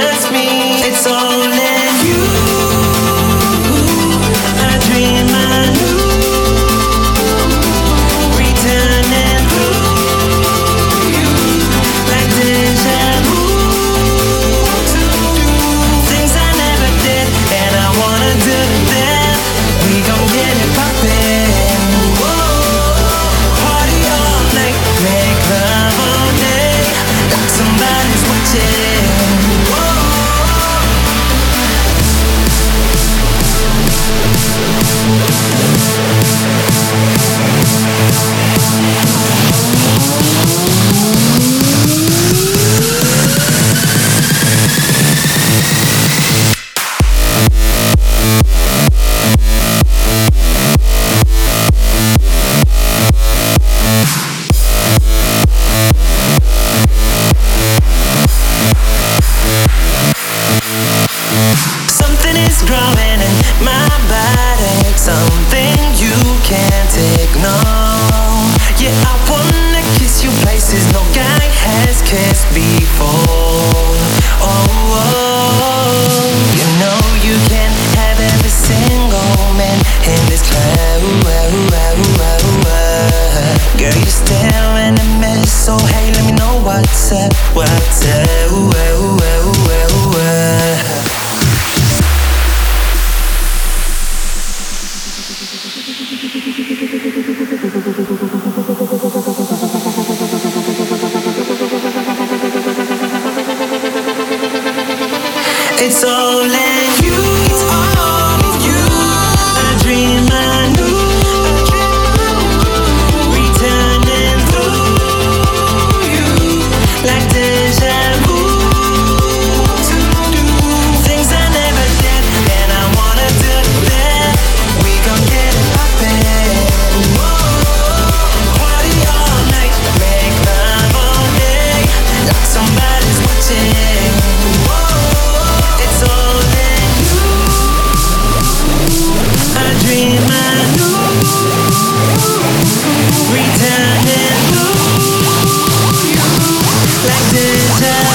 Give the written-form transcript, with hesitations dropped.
just me. It's all in you. I dream I knew, returning through you like deja vu. Things I never did and I wanna do them. We gon' get it poppin'. Party all night, make love all day, like somebody's watching. Something is growing in my body, something you can't ignore. Yeah, I wanna kiss you places no guy has kissed before. Oh, you know you can have every single man in this club. Girl, you're still in a mess, so hey, let me know what's up, what's up. It's all in you. It's all in you. I dream I knew, returning through you like deja vu. Things I never did and I wanna do them. We gon' get it poppin'. Party all night, make love all day, like somebody's watching. It's all in you. I dream I knew, returning through you like deja vu.